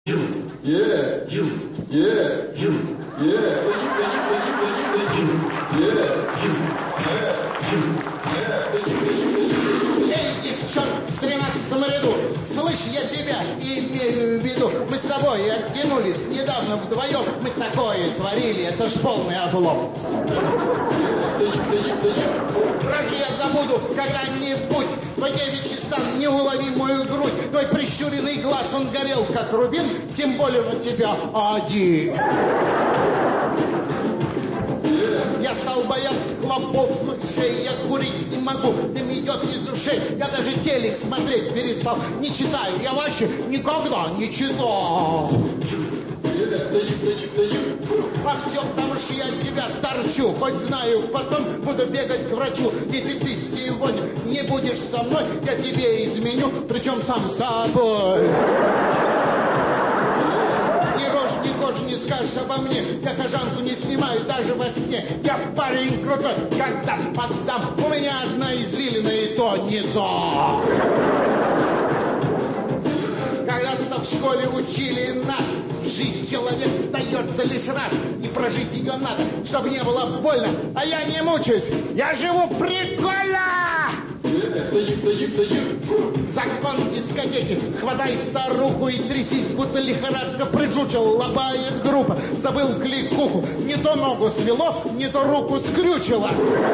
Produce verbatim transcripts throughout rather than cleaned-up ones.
You. Yeah. You. Yeah. You. Yeah. You. Yeah. You. Эй, девчонка в тринадцатом ряду, слышь, я тебя имею в виду. Мы с тобой оттянулись недавно вдвоем. Мы такое творили, это ж полный облом. Разве я забуду когда-нибудь твой девичий стан, неуловимую грудь? Твой прищуренный глаз, он горел, как рубин, тем более на тебя один. Я стал бояться клопов, мышей, я курить не могу, дым идет из ушей. Я даже телек смотреть перестал, не читаю, я вообще никогда не читал. Во всем тому, что я тебя торчу, хоть знаю, потом буду бегать к врачу. Если ты сегодня не будешь со мной, я тебе изменю, причем сам собой. Ни рожь, ни кожи не скажешь обо мне. Я кожанку не снимаю даже во сне. Я парень крутой, когда поддам. У меня одна извилина, и то не то. Когда-то в школе учили нас, жизнь человек дается лишь раз, и прожить ее надо, чтобы не было больно. А я не мучаюсь, я живу прикольно! Закон дискотеки, хватай старуху и трясись, будто лихорадка прижучил, лобает группа, забыл кликуху, не то ногу свело, не то руку скрючило.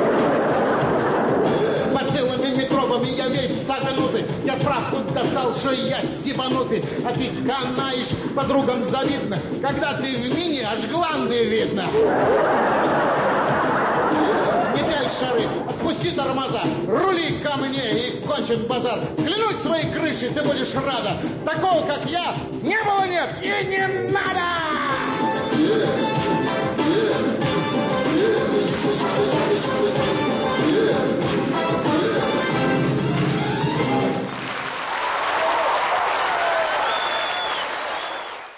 По целыми микробами я весь согнутый, я справку достал, что я стебанутый, а ты канаешь подругам завидно, когда ты в мини, аж гланды видно. Не пяль шары, отпусти тормоза, рули ко мне и кончен базар. Клянусь своей крышей, ты будешь рада. Такого, как я, не было, нет и не надо!